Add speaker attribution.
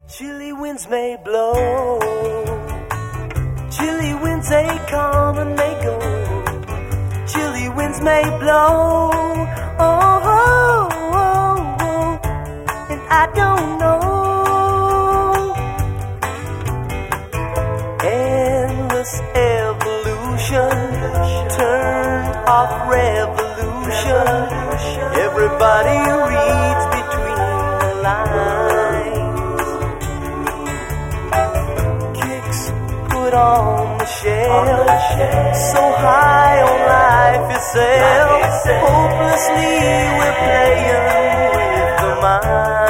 Speaker 1: Chilly winds may blow, chilly winds they come and they go. Chilly winds may blow, oh, oh, oh, oh, and I don't know. Endless evolution, turned off revolution. Everybody reads between the lines. Kicks put on the shelf, so high on life itself. Hopelessly we're playing with the mind.